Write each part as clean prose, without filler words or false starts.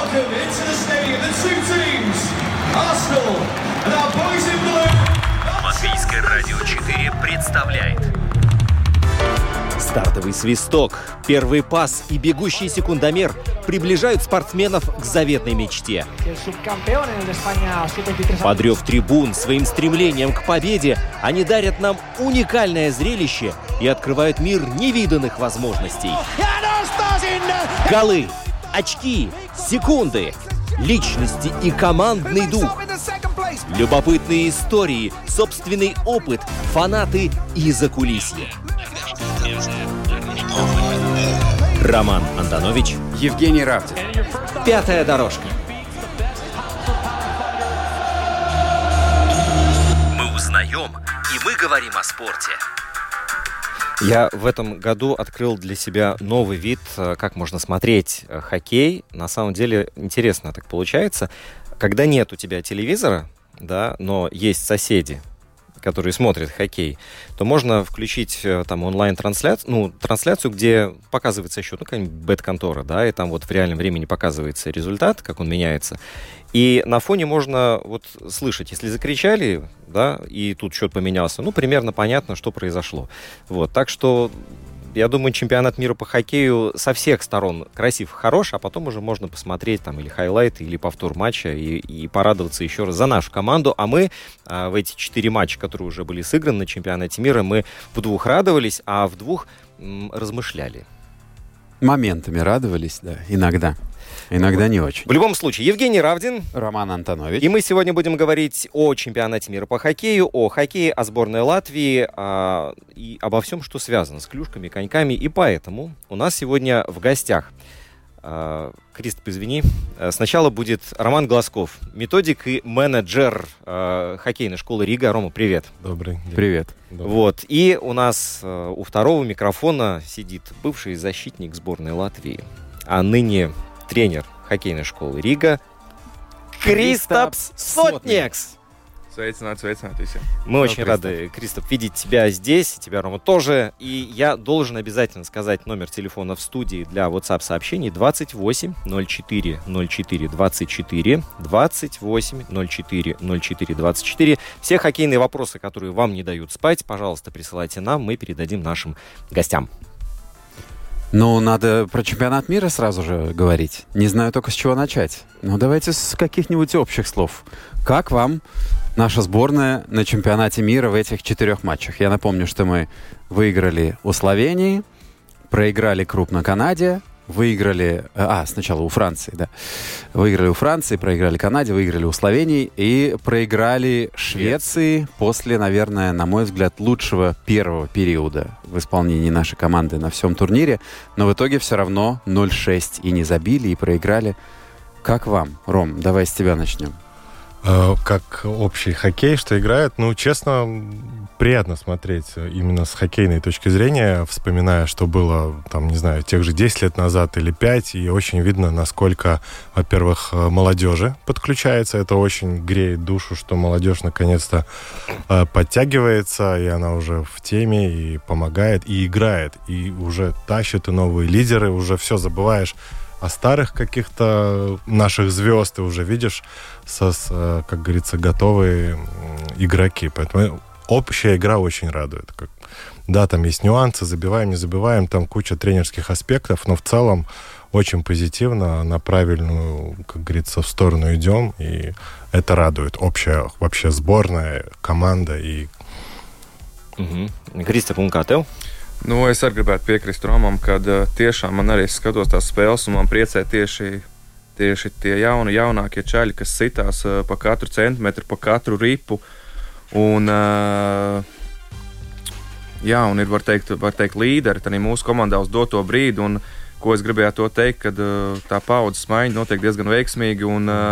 welcome into the stadium the two teams, Arsenal and our boys in blue. Латвийское радио 4 представляет стартовый свисток, первый пас и бегущий секундомер приближают спортсменов к заветной мечте. Под рев трибун своим стремлением к победе они дарят нам уникальное зрелище и открывают мир невиданных возможностей. Голы, очки, секунды, личности и командный дух. Любопытные истории, собственный опыт, фанаты и закулисье. Роман Антонович, Евгений Равдин. «Пятая дорожка». мы узнаем, и мы говорим о спорте. Я в этом году открыл для себя новый вид, как можно смотреть хоккей. На самом деле интересно так получается. Когда нет у тебя телевизора, да, но есть соседи, которые смотрят хоккей, то можно включить там онлайн-трансляцию, трансляцию, где показывается счет, какая-нибудь бет-контора, да, и там вот в реальном времени показывается результат, как он меняется. И на фоне можно вот слышать, если закричали, да, и тут счет поменялся, примерно понятно, что произошло. Вот, так что я думаю, чемпионат мира по хоккею со всех сторон красив, хорош, а потом уже можно посмотреть там или хайлайты, или повтор матча и порадоваться еще раз за нашу команду. А мы в эти 4 матча, которые уже были сыграны на чемпионате мира, мы в 2 радовались, а в 2 размышляли. Моментами радовались, да, иногда. Иногда не очень. В любом случае, Евгений Равдин, Роман Антонович. и мы сегодня будем говорить о чемпионате мира по хоккею, о хоккее, о сборной Латвии и обо всем, что связано с клюшками, коньками. И поэтому у нас сегодня в гостях, Кристоп, извини, сначала будет Роман Глазков, методик и менеджер хоккейной школы Рига. Рома, привет. Добрый день. Привет. Добрый. Вот. И у нас у второго микрофона сидит бывший защитник сборной Латвии, а ныне тренер хоккейной школы Рига Кристопс Сотникс. Sveicināti visiem. Мы очень рады, Кристоп, видеть тебя здесь, тебя, Рома, тоже. И я должен обязательно сказать номер телефона в студии для WhatsApp-сообщений 28 04 04 24 28 04 04 24. Все хоккейные вопросы, которые вам не дают спать, пожалуйста, присылайте нам, мы передадим нашим гостям. Надо про чемпионат мира сразу же говорить. Не знаю только с чего начать. Давайте с каких-нибудь общих слов. Как вам наша сборная на чемпионате мира в этих 4 матчах? Я напомню, что мы выиграли у Словении, проиграли крупно Канаде, выиграли... сначала у Франции, да. Выиграли у Франции, проиграли Канаде, выиграли у Словении и проиграли Швеции после, наверное, на мой взгляд, лучшего первого периода в исполнении нашей команды на всем турнире. Но в итоге все равно 0-6 и не забили, и проиграли. Как вам, Ром? Давай с тебя начнем. Как общий хоккей, что играет, честно, приятно смотреть именно с хоккейной точки зрения, вспоминая, что было, тех же 10 лет назад или 5, и очень видно, насколько, во-первых, молодежи подключается, это очень греет душу, что молодежь наконец-то подтягивается, и она уже в теме, и помогает, и играет, и уже тащит, и новые лидеры, уже все забываешь о старых каких-то наших звезд, ты уже видишь, как говорится, готовые игроки. Поэтому общая игра очень радует. Да, там есть нюансы, забиваем, не забиваем, там куча тренерских аспектов, но в целом очень позитивно, на правильную, как говорится, в сторону идем, и это радует. Общая вообще сборная, команда и... Кристоп, un kā tev? Es arī gribētu piekrist Romam, ka tiešām man arī skatos tās spēles, un man priecē tieši tie jaunākie čaļi, kas sitās pa katru centimetru, pa katru ripu. Un ir, var teikt, līderi arī mūsu komandā uz doto brīdi. Un ko es gribēju to teikt, ka tā paudzes maiņa notiek diezgan veiksmīgi.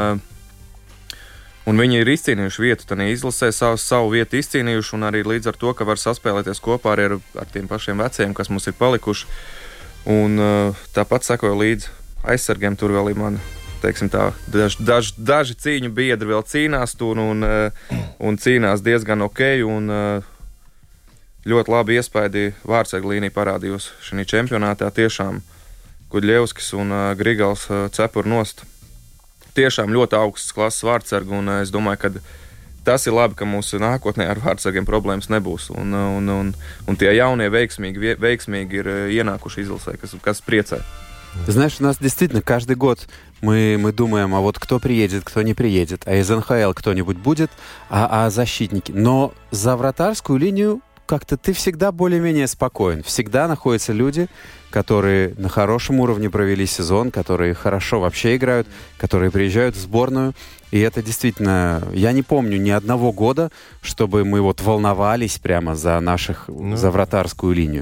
Un viņi ir izcīnījuši vietu, tad izlasē savu vietu izcīnījuši, un arī līdz ar to, ka var saspēlēties kopā ar tiem pašiem veciem, kas mums ir palikuši. Un tāpat sekoju līdz aizsargiem, tur vēl ir mani, teiksim tā, daži cīņu biedri vēl cīnās tur un cīnās diezgan ok, un ļoti labi iespaidi vārtsargu līnija parādījusi šajā čempionātā. Tiešām Kudļevskis un Grigals cepur nost. tiešām ļoti augsts klases vārdsargi, un es domāju, ka tas ir labi, ka mūsu nākotnē ar vārdsargiem problēmas nebūs. Un tie jaunie veiksmīgi ir ienākuši izlasē, kas priecē. Знаешь, у нас действительно каждый год мы думаем, а вот кто приедет, кто не приедет, а из НХЛ кто-нибудь будет, а защитники. Но за вратарскую линию как-то ты всегда более-менее спокоен. Всегда находятся люди, которые на хорошем уровне провели сезон, которые хорошо вообще играют, которые приезжают в сборную. И это действительно... Я не помню ни одного года, чтобы мы вот волновались прямо за за вратарскую линию.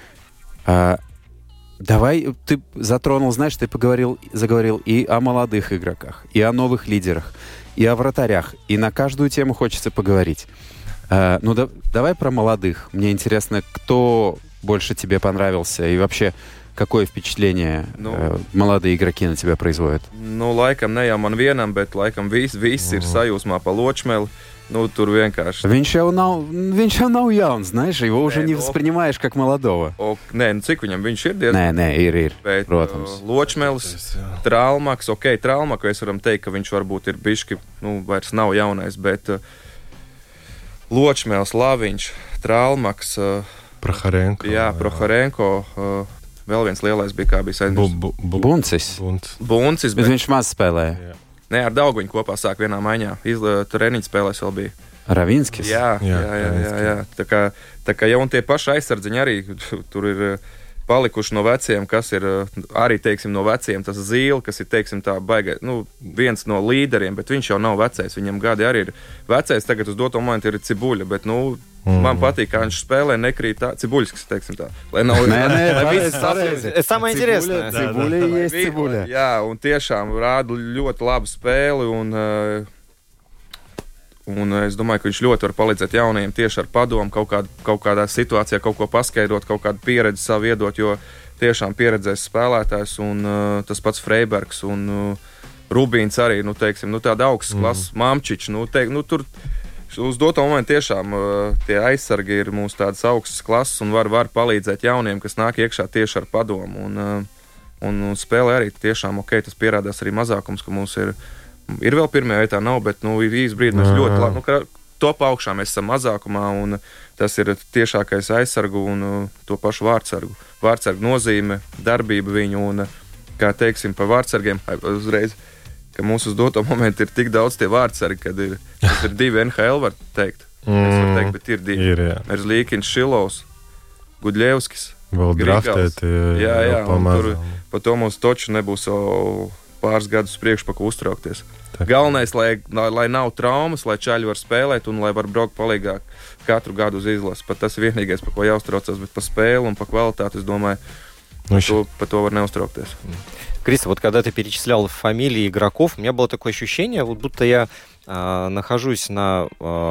Давай, ты затронул, знаешь, ты заговорил и о молодых игроках, и о новых лидерах, и о вратарях. И на каждую тему хочется поговорить. Давай про молодых. Мне интересно, кто больше тебе понравился и вообще какое впечатление молодые игроки на тебя производят? Laikam ne jau man vienam, bet laikam viss ir sajūsmā pa Ločmeli. Tur vienkārši... Viņš jau nav jauns, знаешь, его уже не воспринимаешь как молодого. Cik viņam viņš ir diezgan... Nē, ir, bet, protams. Ločmelis, Trālmaks, Trālmaku es varam teikt, ka viņš varbūt ir bišķi, vairs nav jaunais, bet Ločmelis, Laviņš, Trālmaks... Prohorenko. Jā, Prohorenko... Vēl viens lielais bija, kā bija Buncis. Buncis, bet viņš maz spēlēja. Jā. Nē, ar Dauguņu kopā sāk vienā maiņā. Treniņu spēlēs vēl bija. Ravinskis? Jā. Tā kā jau un tie paši aizsardziņi arī tur ir palikuši no veciem, kas ir arī, teiksim, no veciem. Tas Zīle, kas ir, teiksim, tā baigais, viens no līderiem, bet viņš jau nav vecais. Viņam gadi arī ir vecais. Tagad uz doto momentu ir Cibuļa, bet, man patīk, kā viņš spēlē, nekrīt tā. Cibuļskis, teiksim tā. Lai nav... Самое интересное. Cibuļa есть Cibuļa. Jā, un tiešām rāda ļoti labu spēli, un es domāju, ka viņš ļoti var palīdzēt jaunajiem tieši ar padomu, kaut kādā situācijā, kaut ko paskaidrot, kaut kādu pieredzi savu iedot, jo tiešām pieredzēs spēlētājs, un tas pats Freibergs, un Rubīns arī, teiksim, tāda augsts klases, Mamčič, tur uz doto momentu tiešām tie aizsargi ir mūsu tādas augstas klases un var palīdzēt jauniem, kas nāk iekšā tieši ar padomu. Un spēlē arī tiešām tas pierādās arī mazākums, ka mums ir vēl pirmajā vietā nav, bet ir īsti brīdi mēs ļoti labi, top augšā mēs esam mazākumā, un tas ir tiešākais aizsargu un to pašu vārdsargu. Vārdsargu nozīme, darbība viņu, un kā teiksim par vārdsargiem, uzreiz, ka mums uz doto momentu ir tik daudz tie vārdsargi, kad ir 2 NHL, var teikt. Es varu teikt, bet ir 2. Merzlīkins, Šilovs, Gudļevskis. Vēl draftēti. Jā, un tur pa to mums toču nebūs jau pāris gadus priekš pa ko uztraukties. Tā. Galvenais, lai nav traumas, lai čaļi var spēlēt un lai var braukt palīgāk katru gadu uz izlasi. Pat tas ir vienīgais, pa ko jāuztraucās, bet pa spēli un pa kvalitāti, es domāju, по то var neuztraukties. Криста, вот когда ты перечислял фамилии игроков, у меня было такое ощущение, вот будто я нахожусь на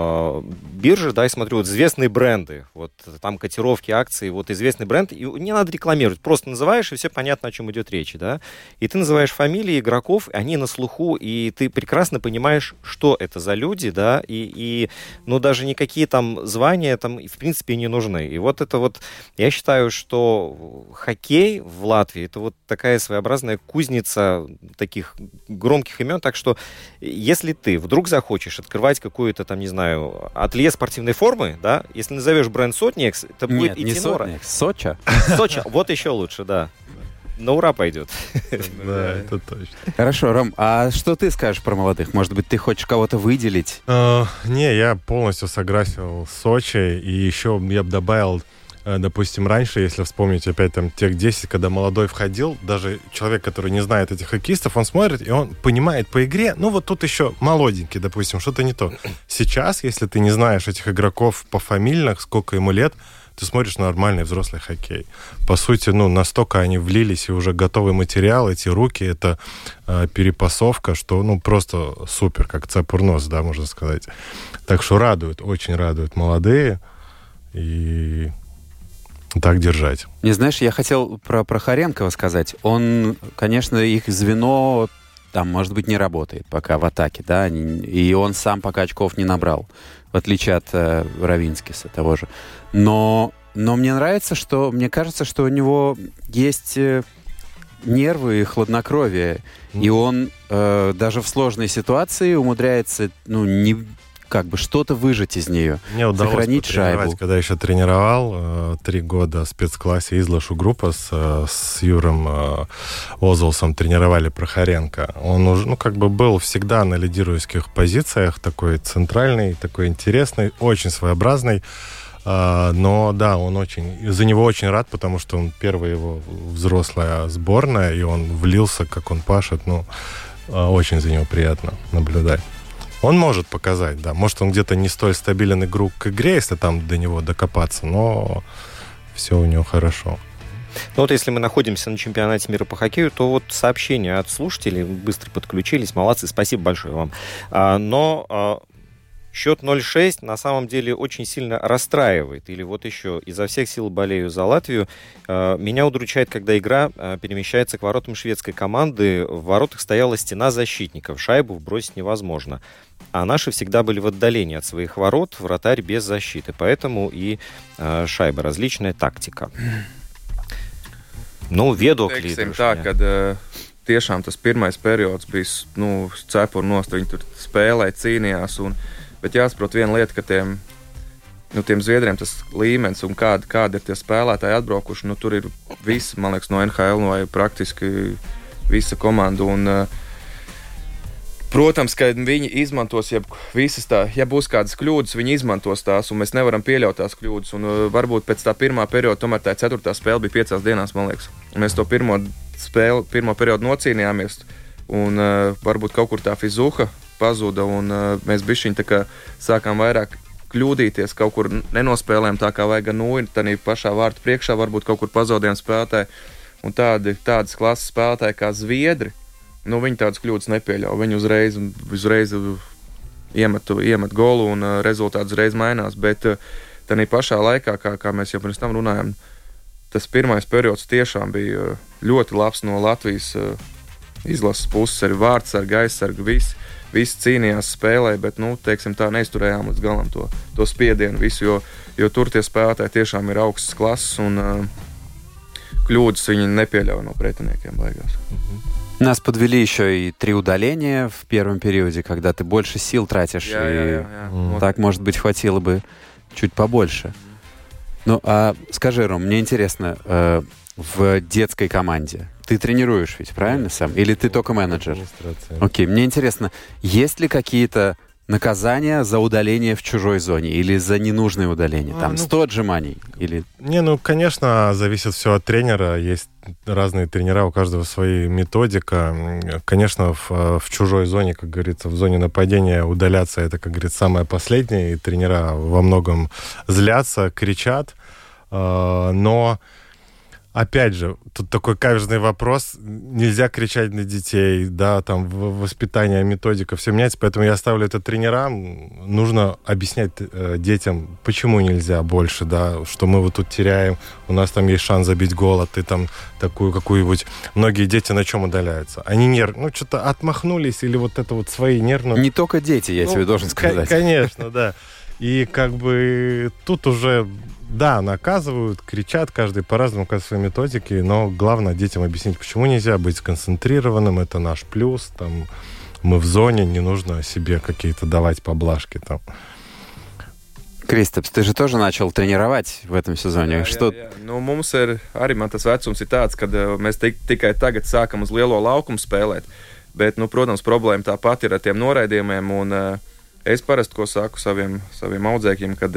бирже, да, и смотрю вот известные бренды, вот там котировки, акции, вот известный бренд, и не надо рекламировать, просто называешь, и все понятно, о чем идет речь, да, и ты называешь фамилии игроков, они на слуху, и ты прекрасно понимаешь, что это за люди, да, и даже никакие там звания там, в принципе, не нужны, и вот это вот, я считаю, что хоккей в Латвии, это вот такая своеобразная кузница таких громких имен, так что, если ты вдруг захочешь открывать какую-то там, не знаю, ателье спортивной формы, да, если назовешь бренд Сотникс, это будет идти на ура. Соча. Соча, вот еще лучше, да. На ура пойдет. Да, это точно. Хорошо, Ром, а что ты скажешь про молодых? Может быть, ты хочешь кого-то выделить? Не, я полностью согласен с Сочи, и еще я бы добавил, допустим, раньше, если вспомнить опять там тех 10, когда молодой входил, даже человек, который не знает этих хоккеистов, он смотрит, и он понимает по игре, вот тут еще молоденький, допустим, что-то не то. Сейчас, если ты не знаешь этих игроков пофамильных, сколько ему лет, ты смотришь на нормальный взрослый хоккей. По сути, настолько они влились, и уже готовый материал, эти руки, это перепасовка, что, просто супер, как цапурнос, да, можно сказать. Так что радует, очень радуют молодые, и... так держать. Не знаешь, я хотел про Прохоренкова сказать. Он, конечно, их звено там, может быть, не работает пока в атаке, да, и он сам пока очков не набрал, в отличие от Равинскиса того же. Но мне нравится, мне кажется, что у него есть нервы и хладнокровие. И он даже в сложной ситуации умудряется, что-то выжать из нее. Мне удалось сохранить шайбу. Когда еще тренировал 3 года в спецклассе Излашу группа с Юром Озолсом тренировали Прохоренко. Он уже, был всегда на лидирующих позициях, такой центральный, такой интересный, очень своеобразный. Но да, за него очень рад, потому что он первая его взрослая сборная, и он влился, как он пашет. Очень за него приятно наблюдать. Он может показать, да. Может, он где-то не столь стабилен к игре, если там до него докопаться, но все у него хорошо. Если мы находимся на чемпионате мира по хоккею, то сообщения от слушателей быстро подключились. Молодцы, спасибо большое вам. Но счет 0-6 на самом деле очень сильно расстраивает. Или еще изо всех сил болею за Латвию. Меня удручает, когда игра перемещается к воротам шведской команды. В воротах стояла стена защитников. Шайбу вбросить невозможно. А наши всегда были в отдалении от своих ворот. Вратарь без защиты. Поэтому и шайба. Различная тактика. Viedokļi Teiksim tā, kad tiešām tas pirmais periods bija cepuru nost, viņi tur spēlēja, cīnījās. Bet jāsaprot viena lieta, ka tiem Zviedriem tas līmenis un kādi ir tie spēlētāji atbraukuši, tur ir visi, man liekas, no NHL vai praktiski visa komanda. Protams, ka viņi izmantos ja būs kādas kļūdas, viņi izmantos tās, un mēs nevaram pieļaut tās kļūdas. Un varbūt pēc tā pirmā perioda, tomēr tā 4. spēle bija 5 dienās, man liekas. Un mēs to pirmo periodu nocīnījāmies, un varbūt kaut kur tā fizuha pazuda, un mēs bišķiņ tā kā sākām vairāk kļūdīties, kaut kur nenospēlējām tā kā vajag tādā pašā vārtu priekšā, varbūt kaut kur pazaudējām spēlētāji. Un tādas klases spēlētāji kā Zviedri, viņi tādas kļūdas nepieļauj. Viņi uzreiz iemet golu un rezultāts uzreiz mainās. Bet tādā pašā laikā, kā mēs jau pirms tam runājām, tas pirmais periods tiešām bija ļoti labs no Latvijas izlases puses. Arī vārdsargi, aizsargi, visi cīnījās, spēlēja, bet, teiksim tā, neizturējām līdz galam to spiedienu visu, jo tur tie spēlētāji tiešām ir augstas klases un kļūdas viņi nepieļauj no pretiniekiem beigās. Нас подвели еще и 3 удаления в первом периоде, когда ты больше сил тратишь. Так, может быть, хватило бы чуть побольше. А скажи, Ром, мне интересно, в детской команде ты тренируешь ведь, правильно, сам? Или ты только менеджер? Окей, мне интересно, есть ли какие-то наказания за удаление в чужой зоне или за ненужное удаление? 100 отжиманий? Или... конечно, зависит все от тренера. Есть разные тренера, у каждого своя методика. Конечно, в чужой зоне, как говорится, в зоне нападения удаляться, это, как говорится, самое последнее. И тренера во многом злятся, кричат. Но... Опять же, тут такой каверзный вопрос. Нельзя кричать на детей, воспитание, методика, все меняется. Поэтому я оставлю это тренерам. Нужно объяснять детям, почему нельзя больше, что мы тут теряем, у нас там есть шанс забить гол, а ты там такую какую-нибудь... Многие дети на чем удаляются? Они что-то отмахнулись или свои нервные... Не только дети, я тебе должен сказать. Конечно, да. И тут уже... Да, наказывают, кричат, каждый по-разному, как своей методике, но главное детям объяснить, почему нельзя быть сконцентрированным, это наш плюс, мы в зоне, не нужно себе какие-то давать поблажки. Kristaps, ты же тоже начал тренировать в этом сезоне. Jā. Mums arī tas vecums ir tāds, kad mēs tikai tagad sākam uz lielo laukumu spēlēt, bet, protams, problēma tāpat ir ar tiem noraidījumiem, un es parasti, ko saku saviem audzēkļiem, kad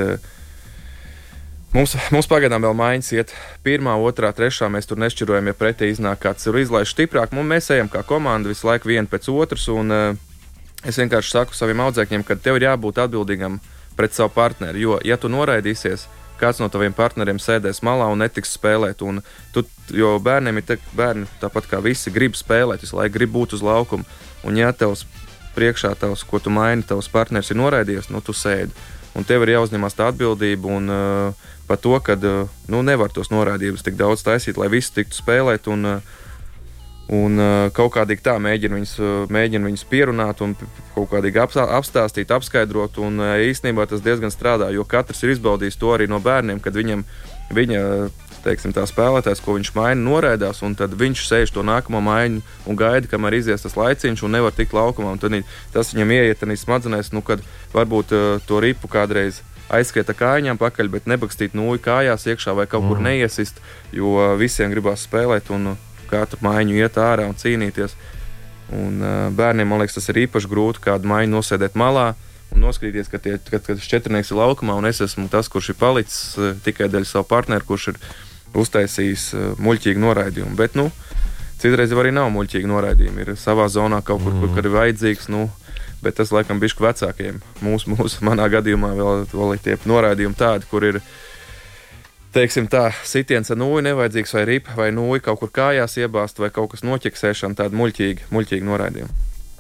Mums pagaidām vēl maiņas iet 1, 2, 3. Mēs tur nešķirojam, ja pretī iznāk kāds ir izlaiž stiprāk. Mēs ejam kā komanda visu laiku vienu pēc otras. Un es vienkārši saku saviem audzēkņiem, ka tev ir jābūt atbildīgam pret savu partneri. Jo, ja tu noraidīsies, kāds no taviem partneriem sēdēs malā un netiks spēlēt. Jo bērniem ir bērni tāpat kā visi grib spēlēt, visu laiku grib būt uz laukumu. Un ja tevs priekšā, ko tu maini, tavs partneris ir noraidījies, tu sēdi. Un tev ir jāuzņemās tā atbildība un par to, ka nevar tos noraidījumus tik daudz taisīt, lai visi tiktu spēlēt un kaut kādīgi tā mēģina viņus pierunāt un kaut kādīgi apstāstīt, apskaidrot. Un īstenībā tas diezgan strādā, jo katrs ir izbaudījis to arī no bērniem, kad viņa teiksim, tā spēlētājs, ko viņš maina, noraidās, un tad viņš sēž to nākamo maiņu un gaida, kamēr izies tas laiciņš un nevar tikt laukumā. Un tad tas viņam ieiet smadzenēs, kad varbūt to ripu kādreiz aizskriet ar kājām pakaļ, bet nebakstīt nūju kājās iekšā vai kaut kur neiesist, jo visiem gribās spēlēt un katru maiņu iet ārā un cīnīties. Un bērniem, man liekas, tas ir īpaši grūti kādu maiņu nosēdēt malā un noskrīties, kad četrnieks ir laukumā, un es esmu tas, kurš ir palicis tikai dēļ savu partneru, kurš ir uztaisījis muļķīgu noraidījumu. Bet, citreiz arī nav muļķīgi noraidījumi. Ir savā zonā kaut kur, kur ir vajadzīgs, bet tas, laikam, bišķi vecākiem. Manā gadījumā vēl ir tie noraidījumi tādi, kur ir, teiksim tā, sitiens ar nūju nevajadzīgs, vai ripa, vai nūju kaut kur kājās iebāzt, vai kaut kas noķeksēšana, tādi muļķīgi noraidījumi.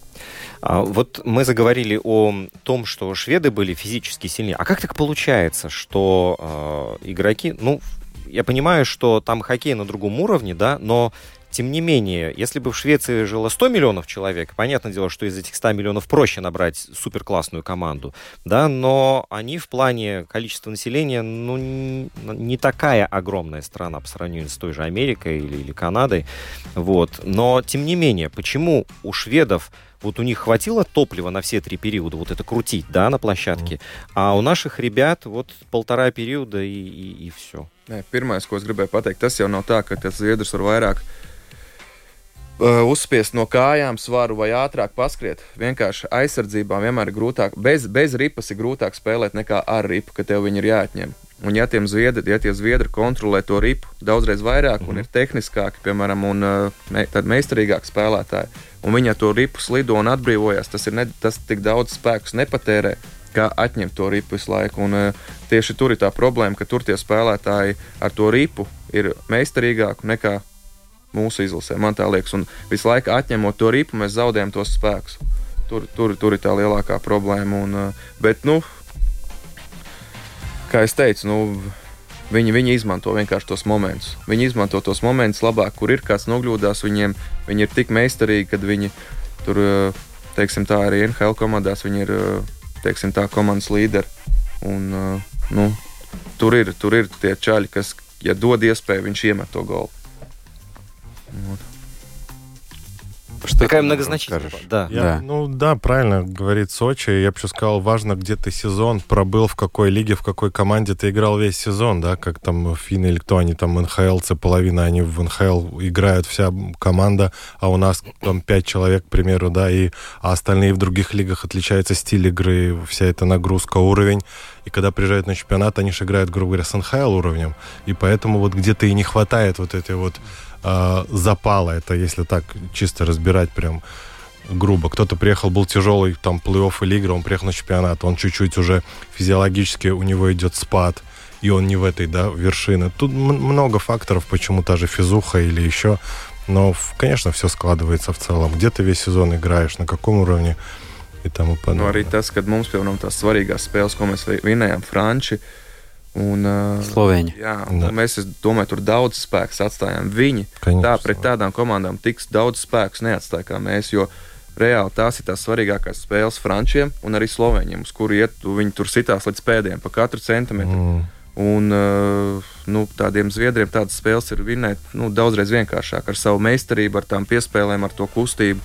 Вот мы заговорили о том, что шведы были физически сильнее. А как так получается, что игроки... Я понимаю, что там хоккей на другом уровне, да, но тем не менее, если бы в Швеции жило 100 миллионов человек, понятное дело, что из этих 100 миллионов проще набрать суперклассную команду, да, но они в плане количества населения, не такая огромная страна по сравнению с той же Америкой или Канадой, вот. Но, тем не менее, почему у шведов вот у них хватило топлива на все 3 периода вот это крутить, да, на площадке, а у наших ребят вот 1,5 периода и все? Pirmais, ko es gribēju pateikt, tas jau nav tā, ka tas zviedrs var vairāk uzspiest no kājām svaru vai ātrāk paskriet. Vienkārši aizsardzībā vienmēr ir grūtāk. Bez ripas ir grūtāk spēlēt nekā ar ripu, ka tev viņi ir jāatņem. Un ja tie zviedri kontrolē to ripu daudzreiz vairāk un ir tehniskāki, piemēram, un tad meistarīgāki spēlētāji, un viņi ar to ripu slido un atbrīvojas, tas tik daudz spēkus nepatērē, kā atņemt to ripu visu laiku. Un tieši tur ir tā problēma, ka tur tie spēlētāji ar to ripu ir meistarīgāki nekā mūsu izlasē, man tā liekas. Un visu laiku atņemot to ripu, mēs zaudējam tos spēkus. Tur ir tā lielākā problēma. Bet, kā es teicu, viņi izmanto vienkārši tos momentus. Viņi izmanto tos momentus labāk, kur ir kāds nogļūdās. Viņi ir tik meistarīgi, kad viņi tur, teiksim tā, arī NHL komandās, viņi ir, teiksim tā, komandas līderi. Un, tur ir tie čaļi, kas, ja dod iespēju, viņš iemet to golu. Вот. Такая многозначительная. Да, правильно говорит Сочи. Я бы еще сказал, важно, где ты сезон пробыл, в какой лиге, в какой команде ты играл весь сезон, да, как там финны или кто, они там НХЛцы, половина, они в НХЛ играют, вся команда, а у нас там 5 человек, к примеру, да, а остальные в других лигах отличается стиль игры, вся эта нагрузка, уровень. И когда приезжают на чемпионат, они же играют, грубо говоря, с НХЛ уровнем. И поэтому вот где-то и не хватает вот этой вот запала. Это если так чисто разбирать прям грубо. Кто-то приехал, был тяжелый, там, плей-офф или игры, он приехал на чемпионат, он чуть-чуть уже физиологически, у него идет спад, и он не в этой, да, вершине. Тут много факторов, почему та же физуха или еще. Но, конечно, все складывается в целом. Где ты весь сезон играешь, на каком уровне и тому подобное. Arī tas, kad mums, piemēram, tās svarīgās spēles, ko mēs vinējām, Franči un Slovēņi. Jā, un mēs, es domāju, tur daudz spēks atstājām. Viņi tā pret tādām komandām tiks daudz spēkus neatstāja kā mēs, jo reāli tās ir tās svarīgākās spēles Frančiem un arī Slovēņiem, uz kuru viņi tur sitās līdz pēdējiem pa katru centimetru. Un tādiem zviedriem tādas spēles ir vinēt daudzreiz vienkāršāk ar savu meistarību, ar tām piespēlēm, ar to kustību.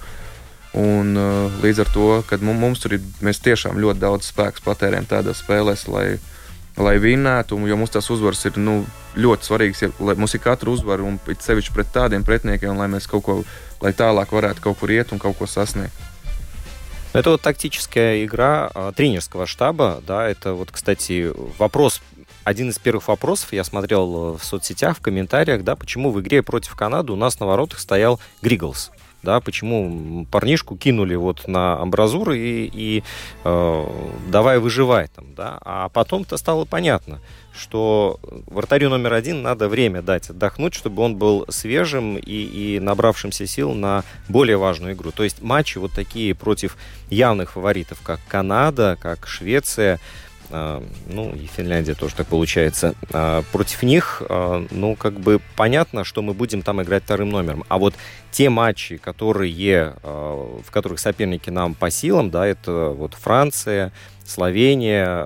Un līdz ar to, kad mums tur ir, mēs tiešām ļoti daudz spēkus patērējam tādās spēlēs, lai vinnētu, jo mums tās uzvaras ir ļoti svarīgas, lai mums ir katra uzvara un sevišķi pret tādiem pretniekiem, lai mēs lai tālāk varētu kaut kur iet un kaut ko sasniegt. Это вот тактическая игра тренерского штаба, да, это вот, кстати, один из первых вопросов, я смотрел в соцсетях, в комментариях, да, почему в игре против Канады у нас на воротах стоял Григлс. Да, почему парнишку кинули вот на амбразуры и давай выживай там, да, а потом-то стало понятно, что вратарю номер 1 надо время дать отдохнуть, чтобы он был свежим и набравшимся сил на более важную игру. То есть матчи вот такие против явных фаворитов, как Канада, как Швеция, и Финляндия тоже так получается. Против них, как бы понятно, что мы будем там играть вторым номером. А вот те матчи, в которых соперники нам по силам, да, это вот Франция, Словения,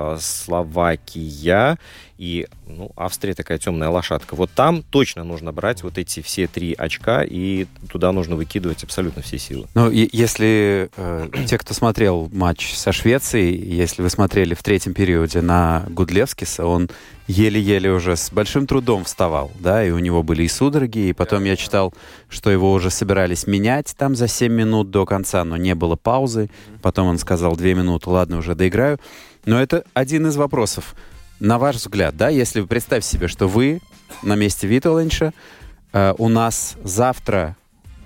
Словакия и Австрия такая темная лошадка. Вот там точно нужно брать вот эти все 3 очка, и туда нужно выкидывать абсолютно все силы. Ну, если те, кто смотрел матч со Швецией, если вы смотрели в 3-м периоде на Гудлевскиса, он еле-еле уже с большим трудом вставал, да, и у него были и судороги, и потом я читал, что его уже собирались менять там за 7 минут до конца, но не было паузы. Потом он сказал 2 минуты, ладно, уже доиграю. Но это один из вопросов. На ваш взгляд, да, если вы представьте себе, что вы на месте Витолинша, у нас завтра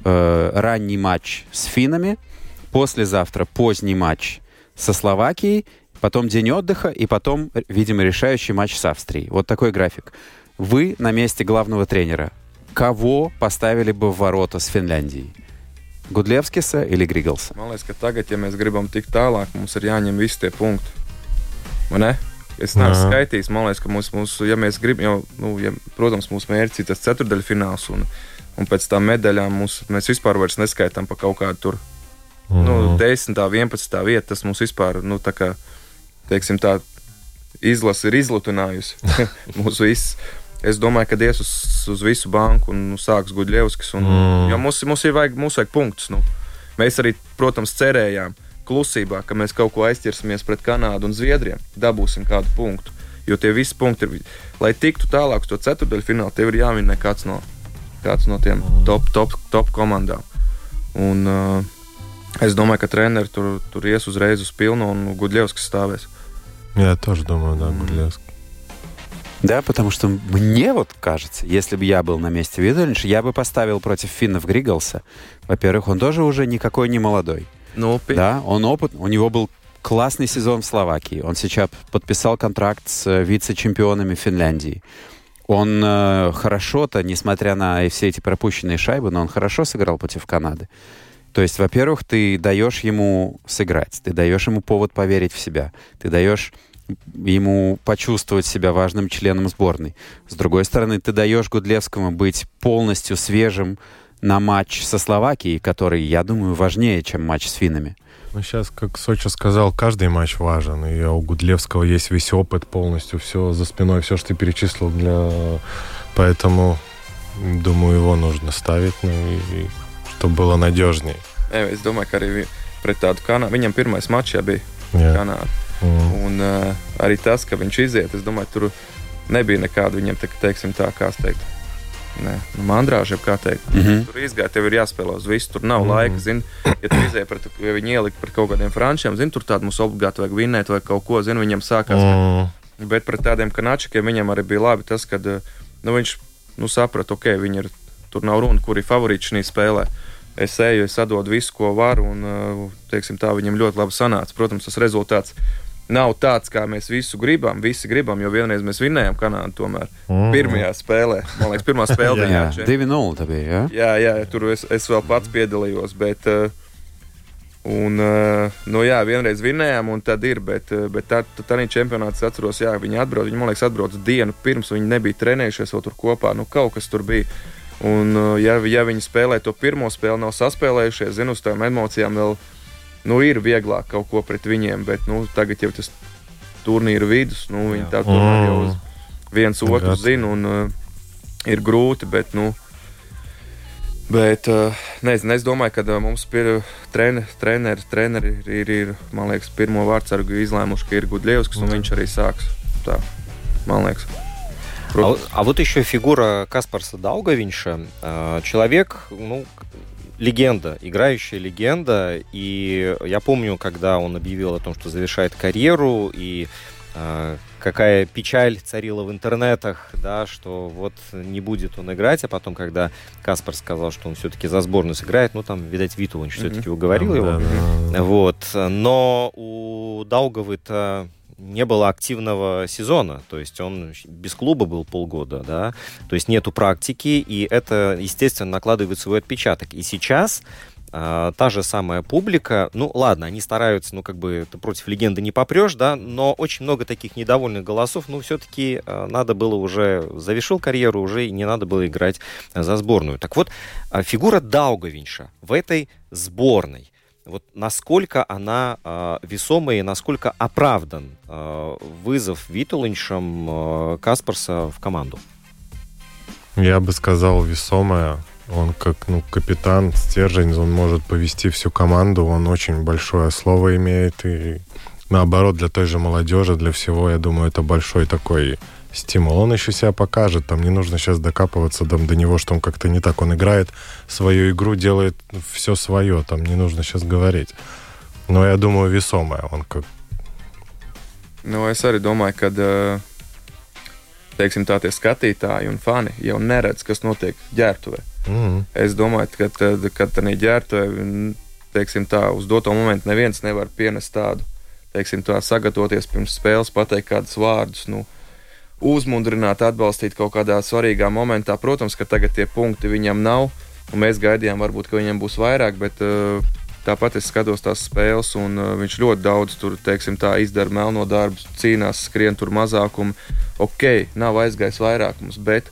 ранний матч с финнами, послезавтра поздний матч со Словакией, потом день отдыха и потом, видимо, решающий матч с Австрией. Вот такой график. Вы на месте главного тренера. Кого поставили бы в ворота с Финляндией? Gudlevskisa или Grigelsa? Man liekas, ka tagad, ja mēs gribam tikt tālāk, mums ir jāņem visi tie punkti. Vai ne? Es neesmu skaitījis, man liekas, ka mūsu, ja mēs gribam, protams, mūsu mērķis ir tas ceturdaļfināls, un pēc tam medaļām mēs vispār vairs neskaitām pa kaut kādu tur 10. 11. vieta, tas mums vispār, tā kā, teiksim tā, izlase ir izlutinājusi mūsu viss. Es domāju, ka ies uz visu banku un sāks Gudļevskis. Jo mums vajag punktus. Mēs arī, protams, cerējām klusībā, ka mēs kaut ko aizķersimies pret Kanādu un Zviedriem. Dabūsim kādu punktu. Jo tie visi punkti ir. Lai tiktu tālāk uz to ceturdaļfinālu, tev ir jāvinnē kāds no tiem top komandām. Un es domāju, ka treneri tur ies uzreiz uz pilnu un Gudļevskis stāvēs. Я тоже думаю, да, Gudļevskis. Да, потому что мне вот кажется, если бы я был на месте Витолинша, я бы поставил против финнов Гриgelsa. Во-первых, он тоже уже никакой не молодой. Да, он опыт, у него был классный сезон в Словакии. Он сейчас подписал контракт с вице-чемпионами Финляндии. Он хорошо-то, несмотря на все эти пропущенные шайбы, но он хорошо сыграл против Канады. То есть, во-первых, ты даешь ему сыграть, ты даешь ему повод поверить в себя, ты даешь ему почувствовать себя важным членом сборной. С другой стороны, ты даешь Гудлевскому быть полностью свежим на матч со Словакией, который, я думаю, важнее, чем матч с финнами. Ну, сейчас, как Соча сказал, каждый матч важен. И у Гудлевского есть весь опыт полностью, все за спиной, все, что ты перечислил. Поэтому, думаю, его нужно ставить, и чтобы было надежнее. Es domāju, ka arī pret tādu Kanādu. Viņam pirmais mačs jau bija Kanāda. Un arī tas, ka viņš iziet, es domāju, tur nebija nekāda viņam, teiksim tā, kā teikt, mandrāža, kā teikt. Tur izgāja, tev ir jāspēlē uz visu, tur nav laika, zini, ja tu izēji pret, ja viņi ielika pret kaut kādiem frančiem, zini, tur tādu mums obligāti vajag vinnēt vai kaut ko, zini, viņam sākās. Bet pret tādiem kanāčikiem viņam arī bija labi tas, kad, viņš, saprata, ok, viņi ir, tur nav runa, kuri favorīti šī spēlē. Es eju, es atdodu visu, ko varu, un, teiksim tā, viņam ļoti labi sanāca. Protams, tas rezultāts nav tāds, kā mēs visi gribam, jo vienreiz mēs vinnējām Kanādu tomēr. Pirmajā spēlē. Man liekas, pirmā spēle bija. 2-0 tā bija, jā? Jā, tur es vēl pats piedalījos, bet, vienreiz vinnējām, un tad ir, bet tā čempionāts atceros, viņi atbrauc, viņi, man liekas, atbrauc dienu pirms, viņi nebija trenējušies vēl tur kopā, kaut kas tur bija. Un, ja viņi spēlē to pirmo spēli, nav saspēlējušies, zinu, uz tām emocijām vēl, ir vieglāk kaut ko pret viņiem, bet, tagad jau tas turnīra vidus, viņi tā tomēr jau uz viens otru zina, un ir grūti, bet, nezinu, es domāju, ka mums treneri ir, man liekas, pirmo vārdsargu izlēmuši, ka ir Gudļevskis, un viņš arī sāks. Tā, man liekas. А вот еще фигура Каспарса Даугавинша. Человек, легенда, играющая легенда. И я помню, когда он объявил о том, что завершает карьеру, и какая печаль царила в интернетах, да, что вот не будет он играть. А потом, когда Каспар сказал, что он все-таки за сборную сыграет, там, видать, Витулинч все-таки уговорил его. Вот. Но у Даугавы-то не было активного сезона, то есть он без клуба был полгода, да, то есть нету практики, и это, естественно, накладывает свой отпечаток. И сейчас та же самая публика. Ну, ладно, они стараются, ну, как бы, ты против легенды не попрешь, да, но очень много таких недовольных голосов. Ну, все-таки надо было уже, завершил карьеру, уже и не надо было играть за сборную. Так вот, фигура Даугавинша в этой сборной, вот насколько она весомая и насколько оправдан вызов Витулиншем Каспарса в команду? Я бы сказал, весомая. Он как капитан, стержень, он может повести всю команду, он очень большое слово имеет. И наоборот, для той же молодежи, для всего, я думаю, это большой такой стимул. Он еще себя покажет, там не нужно сейчас докапываться до него, что он как-то не так. Он играет свою игру, делает все свое, там не нужно сейчас говорить. Но я думаю, весомая. Он как... Nu, es arī domāju, ka teiksim, tā tie skatītāji un fani jau neredz, kas notiek ģērbtuvē. Es domāju, ka tādā ģērbtuvē, teiksim, tā, uz doto momentu neviens nevar pienest tādu, teiksim, tā, sagatavoties pirms spēles, pateikt kādus vārdus, uzmundrināt, atbalstīt kaut kādā svarīgā momentā. Protams, ka tagad tie punkti viņam nav, un mēs gaidījām varbūt, ka viņam būs vairāk, bet tāpat es skatos tās spēles, un viņš ļoti daudz tur, teiksim, tā, izdara melno darbu, cīnās, skrien tur mazākumu. Ok, nav aizgājis vairākums, bet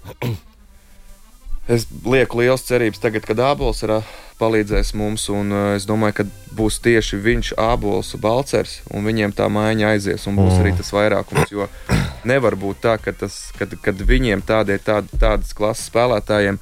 es lieku liels cerības tagad, kad Ābols palīdzēs mums, un es domāju, ka būs tieši viņš, Ābols, Balcers, un viņiem tā maiņa aizies, un būs arī tas vairākums, jo nevar būt tā, kad viņiem tādas klases spēlētājiem,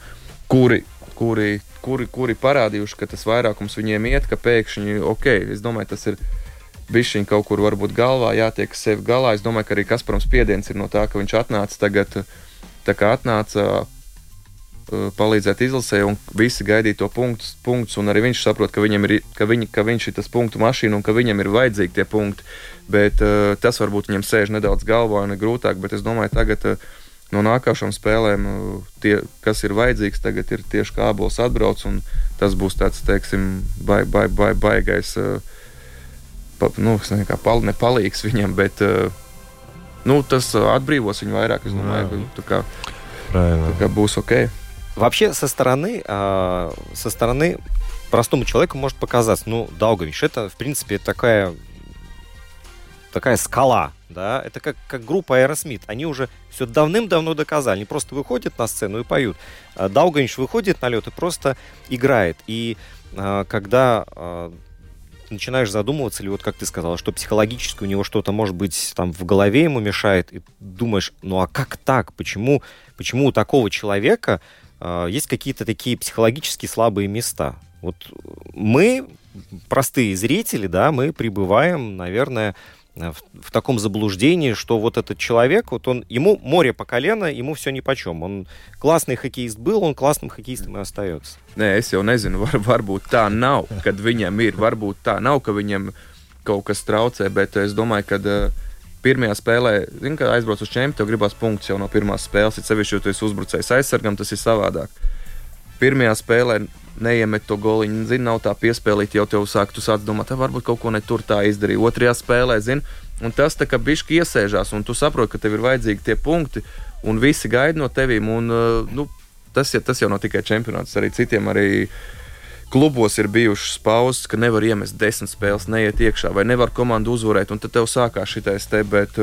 kuri parādījuši, ka tas vairākums viņiem iet, ka pēkšņi, ok, es domāju, tas ir bišķiņ kaut kur varbūt galvā, jātiek sevi galā. Es domāju, ka arī Kasparam spiediens ir no tā, ka viņš atnāca tagad, tā kā atnāca palīdzēt izlasē, un visi gaidīja to punktus, un arī viņš saprot, ka viņš ir tas punktu mašīna, un ka viņam ir vajadzīgi tie punkti, bet tas varbūt viņam sēž nedaudz galvā un ir grūtāk, bet es domāju, tagad no nākošām spēlēm, kas ir vajadzīgs, tagad ir tieši kā Ābols atbrauc, un tas būs tāds, teiksim, baigais, nepalīgs viņam, bet tas atbrīvos viņu vairāk, es domāju, ka tā kā būs ok. Вообще, со стороны простому человеку может показаться, Даугавинш, это, в принципе, такая скала, да, это как группа Aerosmith, они уже все давным-давно доказали, они просто выходят на сцену и поют. Даугавинш выходит на лед и просто играет, и когда начинаешь задумываться, или вот как ты сказала, что психологически у него что-то, может быть, там в голове ему мешает, и думаешь, а как так, почему у такого человека есть какие-то такие психологически слабые места? Вот мы, простые зрители, да, мы пребываем, наверное, в таком заблуждении, что вот этот человек, ему море по колено, ему все нипочем. Он классный хоккеист был, он классным хоккеистом и остается. Nē, es jau nezinu, varbūt tā nav, kad viņam ir, varbūt tā nav, ka viņam kaut kas traucē, bet es domāju, ka pirmajā spēlē, kad aizbrauc uz čempionu, tev gribās punktus jau no pirmās spēles, it sevišķi, jo tu esi uzbrucējs aizsargam, tas ir savādāk. Pirmajā spēlē neiemet to goliņu, nav tā piespēlīt, jau tu sāc domāt, varbūt kaut ko ne tur tā izdarīja. Otrajā spēlē, un tas tā kā bišķi iesēžās, un tu saproti, ka tev ir vajadzīgi tie punkti, un visi gaida no tevīm, un tas jau nav tikai čempionāts, arī citiem arī klubos ir bijušas pauzes, ka nevar iemest 10 spēles, neiet iekšā, vai nevar komandu uzvarēt, un tad tev sākās šitais bet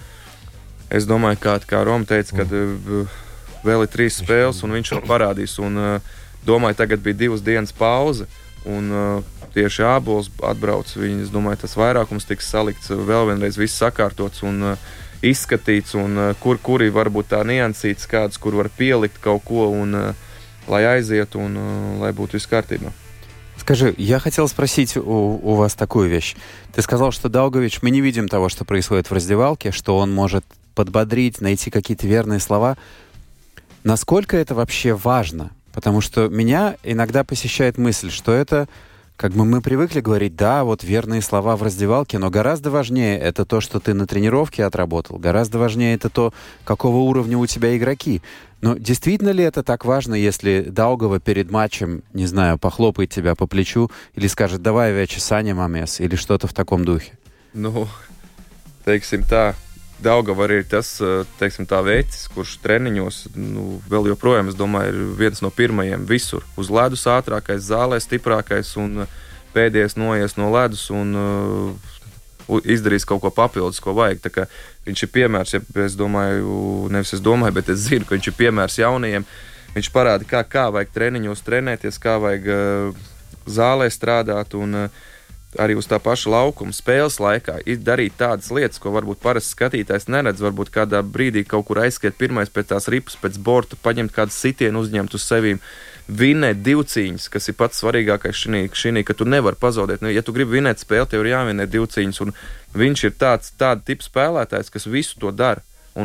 es domāju, kā Roma teica, kad vēl ir 3 spēles, un viņš vēl parādīs, un domāju, tagad bija 2 dienas pauze, un tieši Ābols atbrauc, es domāju, tas vairākums tiks salikts, vēl vienreiz viss sakārtots un izskatīts, un kuri varbūt tā niansīts kāds, kur var pielikt kaut ko, un lai aizietu, un lai būtu viss kārtībā. Скажи, я хотел спросить у вас такую вещь. Ты сказал, что Даугавинш, мы не видим того, что происходит в раздевалке, что он может подбодрить, найти какие-то верные слова. Насколько это вообще важно? Потому что меня иногда посещает мысль, что это, как бы мы привыкли говорить, да, вот верные слова в раздевалке, но гораздо важнее это то, что ты на тренировке отработал, гораздо важнее это то, какого уровня у тебя игроки. Но действительно ли это так важно, если Daugava перед матчем, не знаю, похлопает тебя по плечу или скажет, давай вече saņemamies, или что-то в таком духе? Teiksim tā, Daugava arī ir tas, teiksim, tā vecis, kurš treniņos, vēl joprojām, es domāju, ir viens no pirmajiem visur. Uz ledus ātrākais, zālē stiprākais un pēdējais noies no ledus un izdarīs kaut ko papildus, ko vajag. Tā kā viņš ir piemērs, es domāju, nevis es domāju, bet es zinu, ka viņš ir piemērs jaunajiem. Viņš parāda, kā vajag treniņos trenēties, kā vajag zālē strādāt un arī uz tā paša laukuma spēles laikā darīt tādas lietas, ko varbūt parasti skatītājs neredz. Varbūt kādā brīdī kaut kur aizskiet pirmais pēc tās ripas, pēc borta, paņemt kādu sitienu, uzņemt uz sevīm. Vinnēt divcīņas, kas ir pats svarīgākais šī, ka tu nevari pazaudēt. Ja tu gribi vinēt spēli, tev ir jāvinē divcīņas, un viņš ir tāda tipa spēlētājs, kas visu to dara.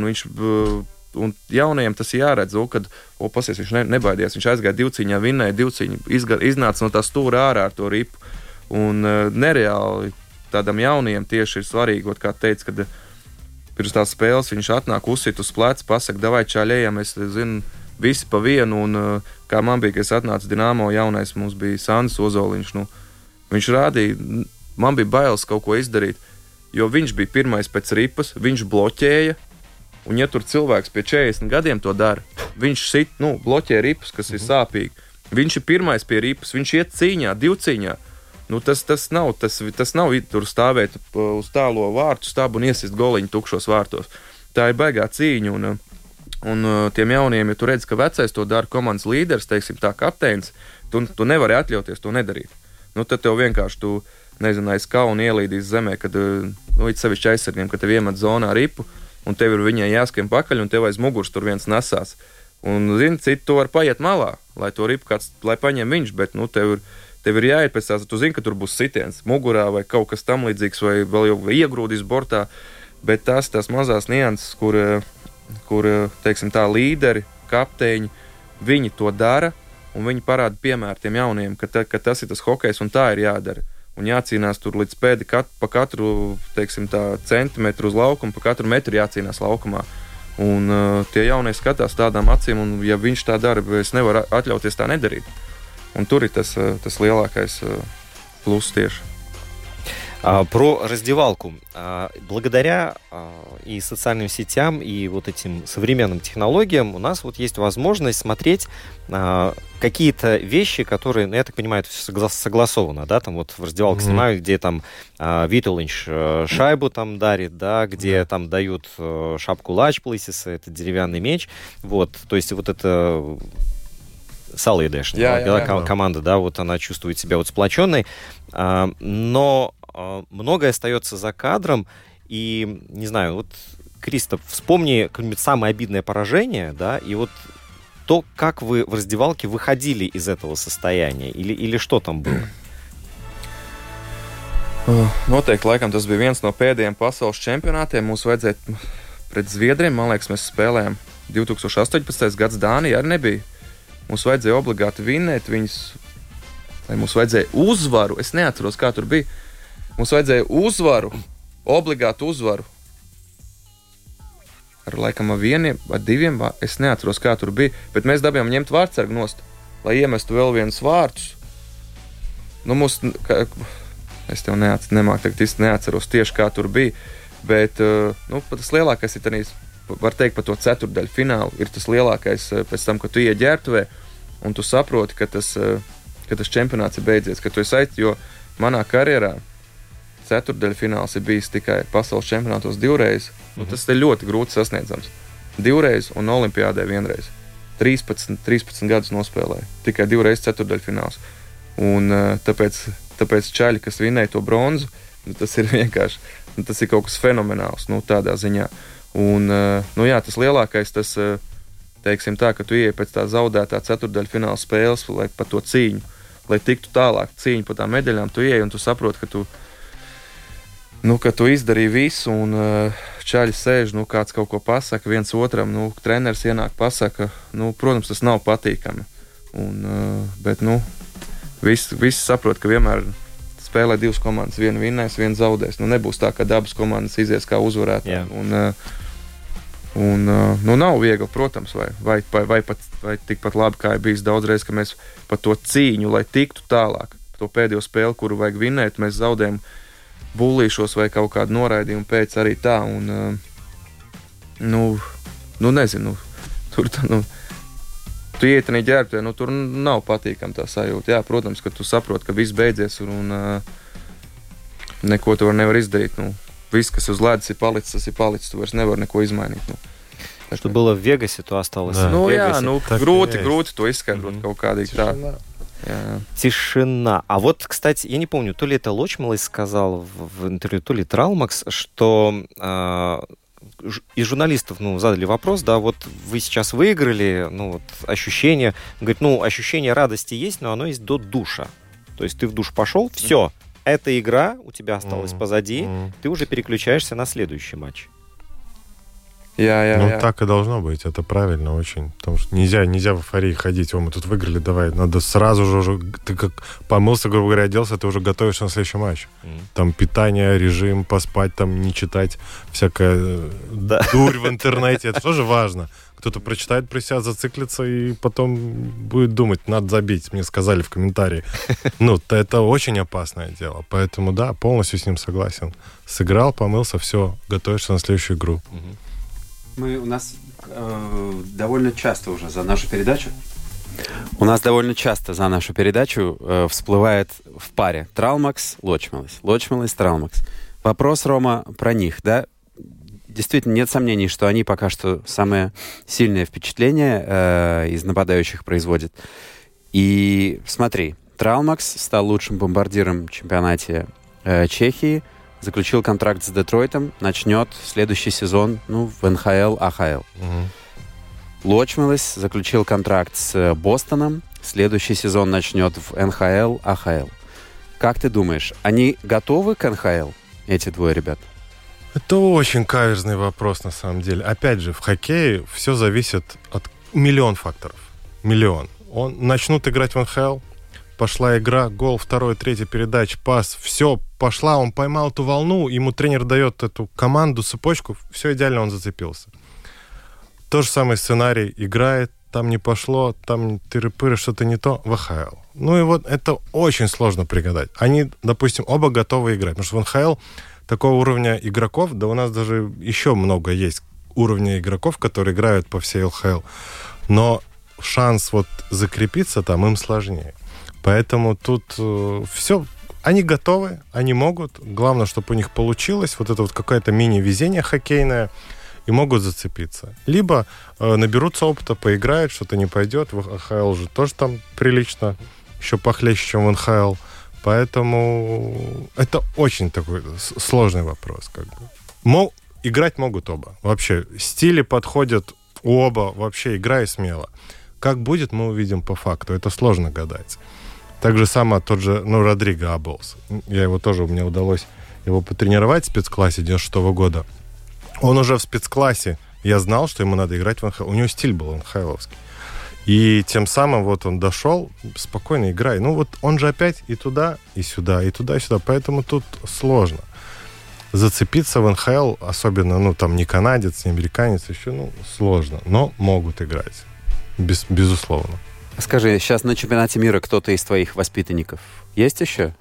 Un jaunajiem tas jāredz, kad pasies, viņš nebaidījās, viņš aizgāja divcīņā, vinnēja divcīņu, iznāca no tā stūra ārā ar to ripu. Un nereāli tādam jaunajiem tieši ir svarīgi, kā teica, kad pirms tās spēles viņš atnāk, uzsit uz pleca, pasaka, davai čaļējam, es zinu, visi pa vienu, un kā man bija, ka es atnācu Dinamo jaunais, mums bija Sandis Ozoliņš, viņš rādīja, man bija bailes kaut ko izdarīt, jo viņš bija pirmais pēc ripas, viņš bloķēja, un ja tur cilvēks pie 40 gadiem to dara, viņš bloķē ripas, kas ir sāpīgi, viņš ir pirmais pie ripas, viņš iet cīņā, divcīņā, tas nav tur stāvēt uz tālo vārtu stabu un iesist goliņu tukšos vārtos. Tā ir baigā cīņa, un tiem jauniem, ja tu redz, ka vecais to dara komandas līderis, teiksim tā kapteinis, tu nevari atļauties to nedarīt. Tad tev vienkārši, aiz kauna ielīdīs zemē, kad, it sevišķi aizsargiem, kad tev iemet zonā ripu, un tev ir viņai jāskiem pakaļ, un tev aiz muguras tur viens nesās. Un, citi to var paiet malā, lai to ripu kāds, lai paņem viņš, bet, tev ir jāiet pēc tās, tu zini, ka tur būs sitiens mugurā vai kaut kas tam līdzīgs, vai vēl jau iegrūdīs bortā, bet tās mazās nianses, kur teiksim tā, līderi, kapteiņi, viņi to dara, un viņi parāda piemēru tiem jauniem, ka tas ir tas hokejs, un tā ir jādara. Un jācīnās tur līdz pēdi pa katru, teiksim tā, centimetru uz laukumu, pa katru metru jācīnās laukumā. Un tie jaunie skatās tādām acīm, un ja viņš tā dara, es nevaru atļauties tā nedarīt. Un tur ir tas lielākais плюс тieši. Про раздевалку. Благодаря и социальным сетям, и вот этим современным технологиям у нас вот есть возможность смотреть какие-то вещи, которые, я так понимаю, это все согласовано, да, там вот в раздевалке снимают, где там Витулинч шайбу там дарит, да, где там дают шапку Лачплейсиса, это деревянный меч, вот, то есть вот это Сала Едеш, команда, да, вот она чувствует себя вот сплоченной, но многое остается за кадром, и, не знаю, вот, Кристоф, вспомни какое-нибудь самое обидное поражение, да, и вот то, как вы в раздевалке выходили из этого состояния, или что там было? Noteikti, laikam, tas bija viens no pēdējiem pasaules čempionātiem. Mums vajadzēja pret Zviedriem, man liekas, mēs spēlējām 2018. gads Dānija arī nebija. Mums vajadzēja obligāti vinnēt viņus, vai mums vajadzēja uzvaru, es neatceros, kā tur bija. Mums vajadzēja uzvaru, obligātu uzvaru. Ar laikam ar vieniem, ar diviem, es neatceros, kā tur bija, bet mēs dabījām ņemt vārtsargu nost, lai iemestu vēl vienus vārtus. Es tev nemāku tagad īsti neatceros tieši, kā tur bija, bet tas lielākais ir tanīs, var teikt par to ceturtdaļu finālu, ir tas lielākais pēc tam, kad tu iet ģērbtuvē, un tu saproti, ka tas čempionāts ir beidzies, ka tu esi jo manā karjerā ceturtdaļu fināls ir bijis tikai pasaules čempionātos 2 reizes. Tas ir ļoti grūti sasniedzams. 2 reizes un olimpiādē 1 reizi. 13 gadus nospēlēja. Tikai 2 reizes ceturtdaļu fināls. Un tāpēc čaļi, kas vinēja to bronzu, tas ir vienkārši, tas ir kaut kas fenomenāls, tādā ziņā. Un, tas lielākais, tas, teiksim tā, ka tu ieej pēc tā zaudētā ceturtdaļu fināla spēles, lai pa to cīņu, lai tiktu tālāk cīņu pa tām medaļām, tu ieej un tu saproti, ka tu izdarīji visu, un čaļi sēž, kāds kaut ko pasaka viens otram, treneris ienāk pasaka, protams, tas nav patīkami. Bet, visi saprot, ka vienmēr spēlē 2 komandas, viena vinnēs, viena zaudēs. Nebūs tā, ka abas komandas izies kā uzvarētāji. Nav viegli, protams, vai tikpat labi, kā ir bijis daudzreiz, ka mēs pa to cīņu, lai tiktu tālāk, to pēdējo spēli, kuru vajag vinnēt, mēs zaudējam bullīšos vai kaut kādu noraidījumu pēc arī tā, un Nezinu. Tur tu iet un ģērbtē, tur nav patīkami tā sajūta. Jā, protams, ka tu saproti, ka viss beidzies un neko tu nevar izdarīt. Viss, kas uz ledus ir palicis, tas ir palicis. Tu vairs nevari neko изменить. Что было в Вегасе, то осталось в Вегасе. Грути то изskaidrot kaut kādīgi tā. Тишина. А вот, кстати, я не помню, то ли это Лочмелес сказал в интервью, то ли Тралмакс, что из журналистов задали вопрос, да, вот вы сейчас выиграли, ощущение, говорит, ощущение радости есть, но оно есть до душа. То есть ты в душ пошел, все, эта игра у тебя осталась позади, ты уже переключаешься на следующий матч. Так и должно быть, это правильно очень, потому что нельзя в эйфории ходить, мы тут выиграли, давай, надо сразу же уже, ты как помылся, грубо говоря, оделся, ты уже готовишься на следующий матч. Там питание, режим, поспать, там не читать всякая дурь в интернете, это тоже важно. Кто-то прочитает про себя, зациклится и потом будет думать, надо забить, мне сказали в комментарии. Это очень опасное дело, поэтому да, полностью с ним согласен. Сыграл, помылся, все, готовишься на следующую игру. У нас довольно часто уже за нашу передачу всплывает в паре Тралмакс, Лочмелес. Лочмелес, Тралмакс. Вопрос, Рома, про них, да? Действительно, нет сомнений, что они пока что самое сильное впечатление из нападающих производят. И смотри, Тралмакс стал лучшим бомбардиром в чемпионате Чехии, заключил контракт с Детройтом, начнет следующий сезон в НХЛ, АХЛ. Лочмелес заключил контракт с Бостоном, следующий сезон начнет в НХЛ, АХЛ. Как ты думаешь, они готовы к НХЛ, эти двое ребят? Это очень каверзный вопрос, на самом деле. Опять же, в хоккее все зависит от миллион факторов. Миллион. Начнут играть в НХЛ, пошла игра, гол, второй, третий передач, пас, все, пошла, он поймал эту волну, ему тренер дает эту команду, цепочку, все идеально, он зацепился. Тот же самый сценарий, играет, там не пошло, там тыры-пыры, что-то не то, в АХЛ. И вот это очень сложно пригадать. Они, допустим, оба готовы играть, потому что в НХЛ такого уровня игроков, да у нас даже еще много есть уровня игроков, которые играют по всей ЛХЛ, но шанс закрепиться там им сложнее. Поэтому тут все, они готовы, они могут. Главное, чтобы у них получилось это какое-то мини-везение хоккейное, и могут зацепиться. Либо наберутся опыта, поиграют, что-то не пойдет. В АХЛ же тоже там прилично, еще похлеще, чем в НХЛ. Поэтому это очень такой сложный вопрос. Играть могут оба. Вообще, стили подходят у оба. Вообще, играй смело. Как будет, мы увидим по факту. Это сложно гадать. Так же самое тот же, Родриго Аблс. Мне удалось его потренировать в спецклассе 96-го года. Он уже в спецклассе, я знал, что ему надо играть в НХЛ. У него стиль был НХЛовский. И тем самым он дошел, спокойно играй. Он же опять и туда, и сюда, и туда, и сюда. Поэтому тут сложно. Зацепиться в НХЛ, особенно, не канадец, не американец, еще, сложно. Но могут играть. Безусловно. Скажи, сейчас на чемпионате мира кто-то из твоих воспитанников есть еще?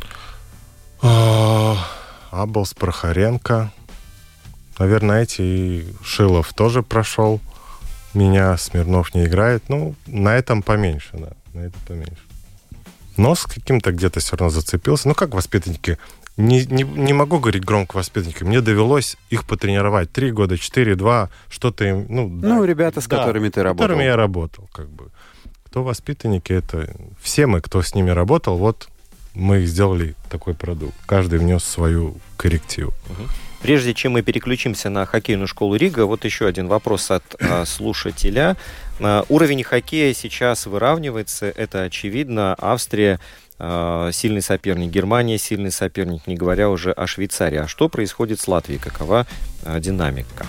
Аблс, Прохоренко. Наверное, и Шилов тоже прошел. Меня Смирнов не играет. На этом поменьше, да. На этом поменьше. Но с каким-то где-то все равно зацепился. Как воспитанники? Не могу говорить громко воспитанники. Мне довелось их потренировать. 3 года, 4, 2, что-то им... ребята, с которыми ты работал. С которыми я работал, Кто воспитанники, это все мы, кто с ними работал, мы сделали такой продукт. Каждый внес свою коррективу. Прежде чем мы переключимся на хоккейную школу Рига, еще один вопрос от слушателя. Уровень хоккея сейчас выравнивается, это очевидно. Австрия сильный соперник, Германия сильный соперник, не говоря уже о Швейцарии. А что происходит с Латвией? Какова динамика?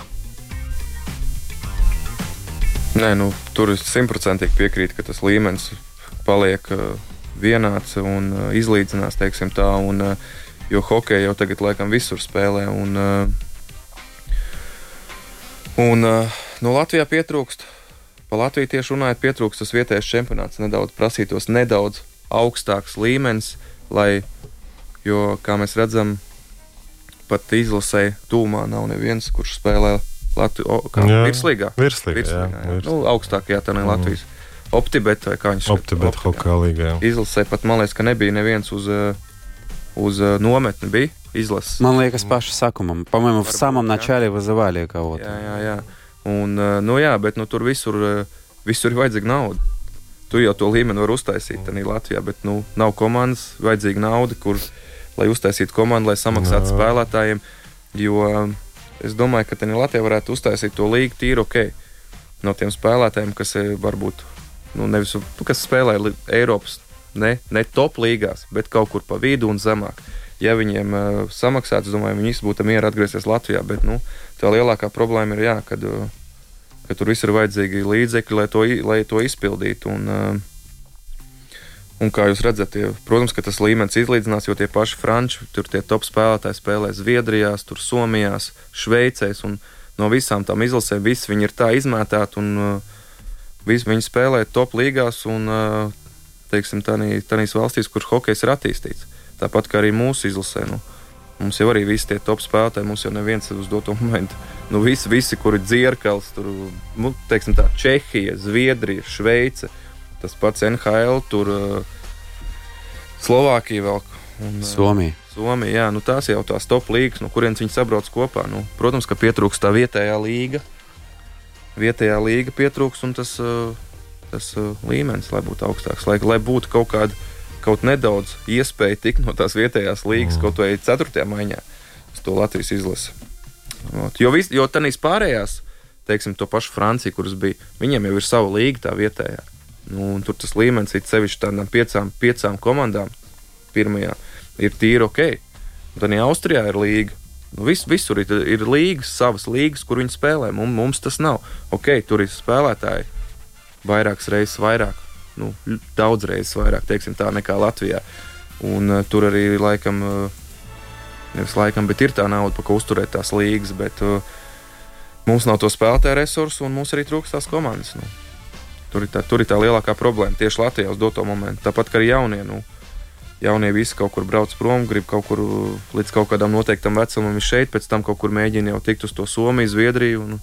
Tur 100% piekrīt, ka tas līmenis paliek vienāds un izlīdzinās, teiksim tā, jo hokeja jau tagad laikam visur spēlē, Latvijā pietrūkst, pa Latviju tieši runājot, pietrūkst tas vietējais čempionāts, prasītos nedaudz augstāks līmenis, jo, kā mēs redzam, pat izlasē tūmā nav neviens, kurš spēlē Virslīgā. Virslīgā, jā. Nu, augstākajā tā ne Latvijas. Optibet vai kā viņš Optibet hokeja līgā. Izlasē pat, man liekas, ka nebija neviens uz nometni bija izlases. Man liekas, paši sākumam. По-моему, в самом начале вызывали кого-то. Jā. Un, bet tur visur ir vajadzīga nauda. Tu jau to līmeni var uztaisīt arī Latvijā, bet nav komandas, vajadzīga nauda, lai uztaisītu komandu, lai samaksātu spēlētājiem, jo es domāju, ka Latvijā varētu uztaisīt to līgu tīri ok. No tiem spēlētājiem, kas varbūt, nevis, kas spēlē Eiropas, ne top līgās, bet kaut kur pa vidu un zemāk. Ja viņiem samaksātu, es domāju, viņi visi būtu mieri atgriezties Latvijā, bet, tā lielākā problēma ir, kad tur viss ir vajadzīgi līdzekļi, lai to izpildītu. Un kā jūs redzat, protams, ka tas līmenis izlīdzinās, jo tie paši franči, tur tie top spēlētāji spēlē Zviedrijās, tur Somijās, Šveicēs, un no visām tām izlasēm visi viņi ir tā izmētāti, un visi viņi spēlē top līgās, un, teiksim, tādīs valstīs, kur hokejs ir attīstīts. Tāpat kā arī mūsu izlasē, mums jau arī visi tie top spēlētāji, mums jau neviens uz doto momentu. Visi, kuri Dzierkals, tur, teiksim tā, Čehija, Zviedrija, Šveice, tas pats NHL, tur Slovākija vēl. Un, Somija. Jā, tās jau tās top līgas, no kurienes viņi sabrauc kopā. Protams, ka pietrūks tā vietējā līga. Vietējā līga pietrūks, un tas līmenis, lai būtu augstāks, lai būtu kaut nedaudz iespēja tikt no tās vietējās līgas, kaut vai 4. maiņā uz to Latvijas izlasi. Jo tanīs pārējās, teiksim, to pašu Franciju, kuras bija, viņiem jau ir sava līga tā vietējā. Un tur tas līmenis ir sevišķi tādām 5 komandām pirmajā ir tīri ok. Un tad Austrijā ir līga. Visur ir līgas, savas līgas, kur viņi spēlē. Mums tas nav. Ok, tur ir spēlētāji vairākas reizes vairāk. Daudz reizes vairāk, teiksim tā, nekā Latvijā. Un tur arī nevis laikam, bet ir tā nauda, pa ko uzturēt tās līgas, bet mums nav to spēlētāju resursu, un mums arī trūkst tās komandas. Tur ir tā lielākā problēma tieši Latvijā uz doto momentu. Tāpat kā arī jaunie visi kaut kur brauc prom, grib kaut kur līdz kaut kādam noteiktam vecumam ir šeit, pēc tam kaut kur mēģina jau tikt uz to Somiju, Zviedriju.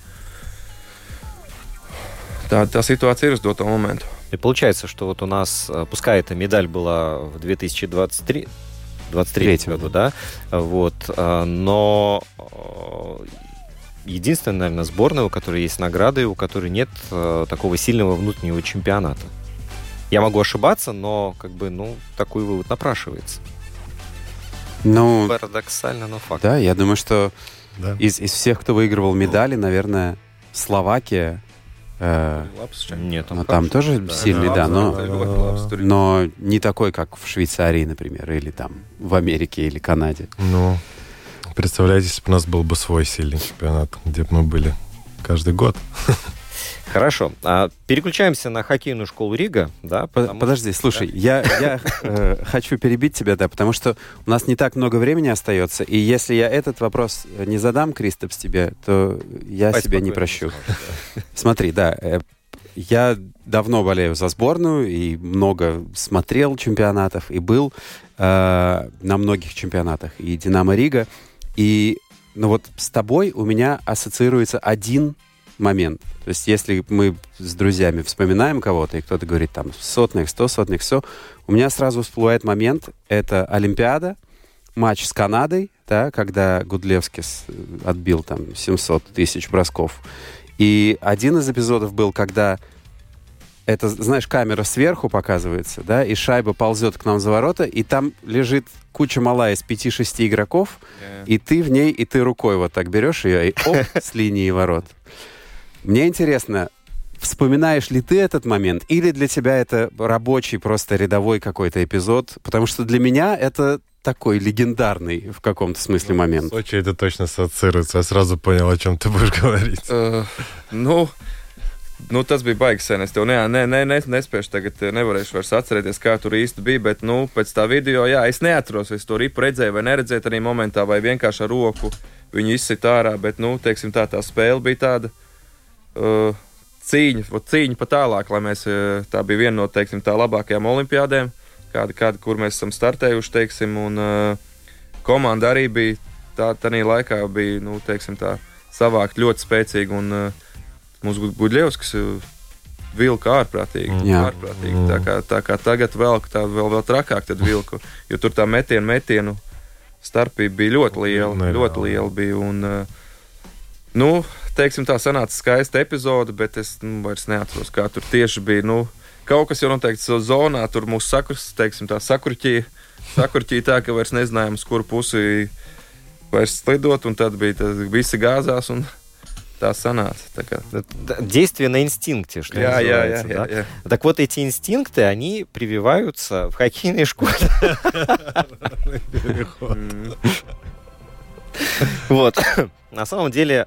Tā ситуация ir uz doto моменту. И получается, что вот у нас, пускай эта медаль была в 2023 году, да, вот, но единственная, наверное, сборная, у которой есть награды, у которой нет такого сильного внутреннего чемпионата. Я могу ошибаться, но такой вывод напрашивается. Парадоксально, но факт. Да, я думаю, что из всех, кто выигрывал медали, наверное, Словакия. Нет, там тоже сильный, но не такой, как в Швейцарии, например, или там в Америке или Канаде. Представляете, если бы у нас был бы свой сильный чемпионат, где бы мы были каждый год. Хорошо. Переключаемся на хоккейную школу Рига. Да, Подожди, слушай, я хочу перебить тебя, потому что у нас не так много времени остается, и если я этот вопрос не задам, Кристопс, тебе, то я себя не прощу. Смотри, я давно болею за сборную и много смотрел чемпионатов, и был на многих чемпионатах, и «Динамо Рига». И с тобой у меня ассоциируется один момент. То есть, если мы с друзьями вспоминаем кого-то, и кто-то говорит там сотных, 100 сотных, все, у меня сразу всплывает момент, это Олимпиада, матч с Канадой, да, когда Гудлевскис отбил там 700 тысяч бросков. И один из эпизодов был, когда это, знаешь, камера сверху показывается, да, и шайба ползет к нам за ворота, и там лежит куча мала из 5-6 игроков, и ты в ней, и ты рукой вот так берешь ее, и с линии ворот. Мне интересно, вспоминаешь ли ты этот момент, или для тебя это рабочий, просто рядовой какой-то эпизод? Потому что для меня это такой легендарный в каком-то смысле момент. В Сочи это точно ассоциируется. Я сразу понял, о чем ты будешь говорить. Tas bija baigs sen. Es tev nespēšu tagad, nevarēšu vairs atcerēties, kā tur īsti bija, bet, pēc tā video, es neatceros, es to ripu redzēju vai neredzēju arī momentā, vai vienkārši ar roku viņu izsit ārā, bet, teiksim tā spēle bija tāda cīņa pa tālāk, lai mēs, tā bija viena no, teiksim, tā labākajām olimpiādēm, kur mēs esam startējuši, teiksim, un komanda arī bija, tādā laikā bija, teiksim tā, savākt ļoti spēcīgi. Un mums Gudļevskis vilka ārprātīgi. Tā kā tagad vēl trakāk tad vilku, jo tur tā metienu starpība bija ļoti liela. Ļoti liela bija. Un, teiksim, tā sanāca skaista epizode, bet es vairs neatceros, kā tur tieši bija. Kaut kas jau noteikti zonā, tur mūsu sakurķīja tā, ka vairs nezinājām, uz kuru pusi vairs slidot, un tad bija visi gāzās, un tā sanāca. Действие на инстинкте, что называется. Да. Так вот, эти инстинкты, они прививаются в хоккейной школе. Вот. На самом деле,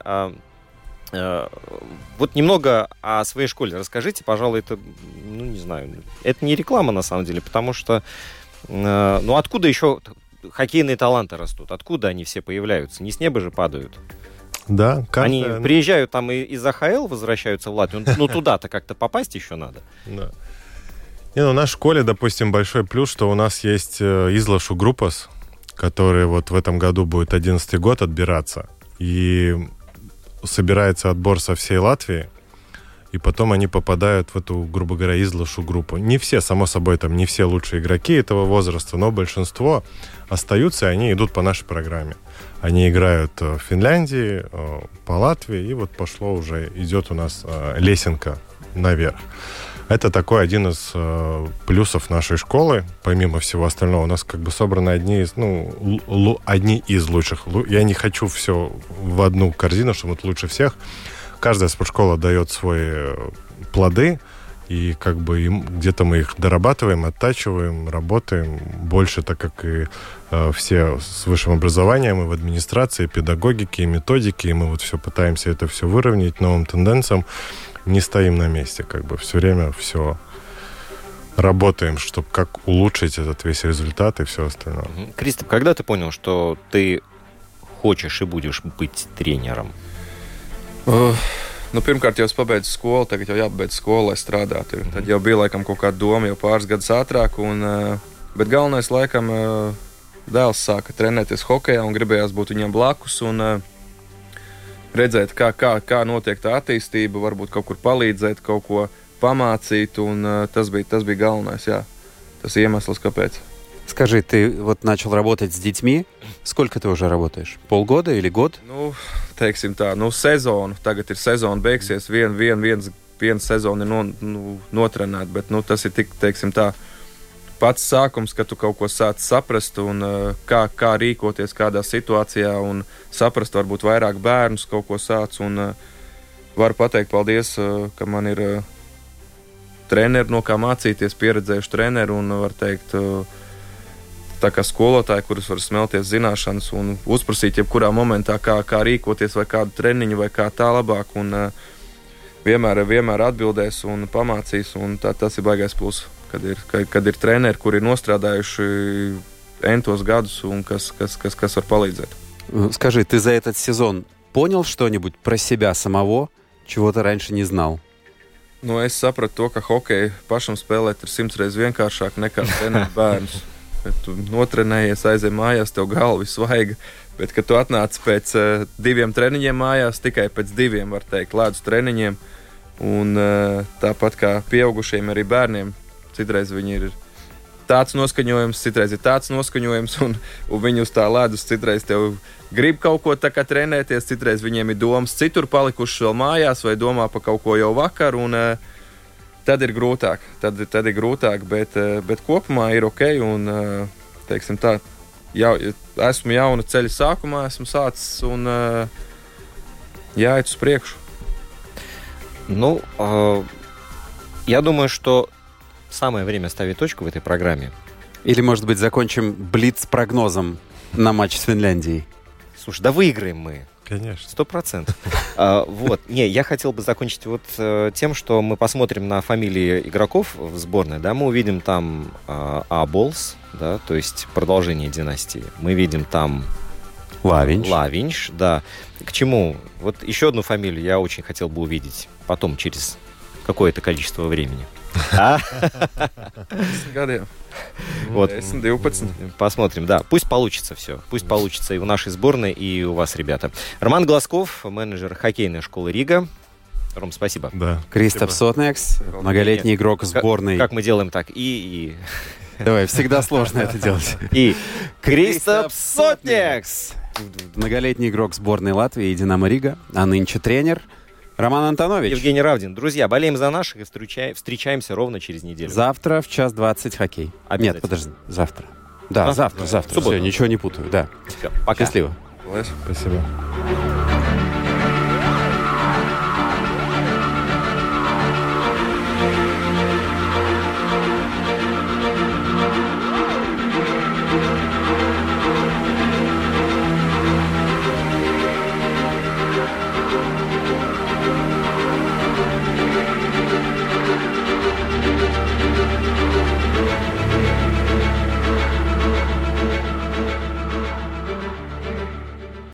вот немного о своей школе расскажите, пожалуй, это, не знаю, это не реклама на самом деле, потому что, откуда еще хоккейные таланты растут? Откуда они все появляются? Не с неба же падают. Да, они приезжают там из АХЛ, возвращаются в Латвию. Туда-то как-то попасть еще надо. Да. В нашей школе, допустим, большой плюс, что у нас есть Излашу Группас, который вот в этом году будет 11-й год отбираться. И собирается отбор со всей Латвии. И потом они попадают в эту, грубо говоря, Излашу группу. Не все, само собой, там не все лучшие игроки этого возраста, но большинство остаются, и они идут по нашей программе. Они играют в Финляндии, по Латвии, и вот идет у нас лесенка наверх. Это такой один из плюсов нашей школы. Помимо всего остального, у нас как бы собраны одни из лучших. Я не хочу все в одну корзину, чтобы вот лучше всех. Каждая спортшкола дает свои плоды, и как бы где-то мы их дорабатываем, оттачиваем, работаем больше, так как и все с высшим образованием, и в администрации, и педагогике, и методике, и мы вот все пытаемся это все выровнять новым тенденциям. Не стоим на месте, как бы все время все работаем, чтобы как улучшить этот весь результат и все остальное. Кристоп, когда ты понял, что ты хочешь и будешь быть тренером? Pirmkārt, jau es pabeidzu skolu, tagad jau jāpabeidz skolu, lai strādātu. Tad jau bija laikam kaut kāda doma jau pāris gadus ātrāk. Bet galvenais laikam dēls sāka trenēties hokejā un gribējās būt viņam blakus un redzēt, kā notiek tā attīstība, varbūt kaut kur palīdzēt, kaut ko pamācīt. Tas bija galvenais, jā. Tas iemesls, kāpēc. Скажи, ты вот начал работать с детьми. Сколько ты уже работаешь? Полгода или год? Teiksim tā, sezonu. Tagad ir sezona beigsies. Viena sezona ir notrenēta, bet tas ir tik, teiksim tā, pats sākums, kad tu kaut ko sāc saprast un kā rīkoties kādā situācijā un saprast varbūt vairāk bērnus kaut ko sāc. Un varu pateikt paldies, ka man ir treneri, no kā mācīties, pieredzējuši treneri un var teikt, tā kā skolotāji, kurus var smelties zināšanas un uzprasīt jebkurā momentā, kā rīkoties vai kādu treniņu vai kā tā labāk. Un vienmēr atbildēs un pamācīs, un tas ir baigais plus, kad ir treneri, kuri ir nostrādājuši entos gadus un kas var palīdzēt. Скажи, ты за этот сезон понял что-нибудь про себя самого, чего ты раньше не знал? Es sapratu to, ka hokeju pašam spēlēt ir 100 reizes vienkāršāk nekā trenēt bērnus. Kad tu notrenējies, aizej mājās, tev galva ir svaiga, bet kad tu atnāc pēc 2 treniņiem mājās, tikai pēc 2, var teikt, ledus treniņiem, un tāpat kā pieaugušiem, arī bērniem, citreiz viņi ir tāds noskaņojums, citreiz ir tāds noskaņojums, un viņi uz tā ledus citreiz tev grib kaut ko tā kā trenēties, citreiz viņiem ir domas citur palikušas vēl mājās vai domā par kaut ko jau vakar, un tad ir grūtāk, bet kopumā ir ok, un, teiksim tā, esmu jauna ceļa sākumā, esmu sācis, un jāiet uz priekšu. Я думаю, что самое время ставить точку в этой программе. Или, может быть, закончим блиц-прогнозом на матч с Финляндией? Слушай, да выиграем мы. Конечно. 100%. Я хотел бы закончить тем, что мы посмотрим на фамилии игроков в сборной. Да, мы увидим там Аболс, да, то есть продолжение династии. Мы видим там Лавинч, да. К чему? Вот еще одну фамилию я очень хотел бы увидеть потом, через какое-то количество времени. 10 gadiem. Вот. 10, 12. Посмотрим, да. Пусть получится все. Пусть получится и у нашей сборной, и у вас, ребята. Роман Глазков, менеджер хоккейной школы Рига. Ром, спасибо. Да. Кристоф Сотнекс, многолетний игрок сборной. Как мы делаем так? И... Давай, всегда сложно это делать. И Кристоф Сотнекс! Многолетний игрок сборной Латвии и «Динамо Рига», а нынче тренер Роман Антонович. Евгений Равдин. Друзья, болеем за наших и встречаемся ровно через неделю. Завтра в 1:20 хоккей. Нет, подожди, завтра. Да, завтра. Суббота. Все, ничего не путаю, да. Все, пока. Счастливо. Спасибо.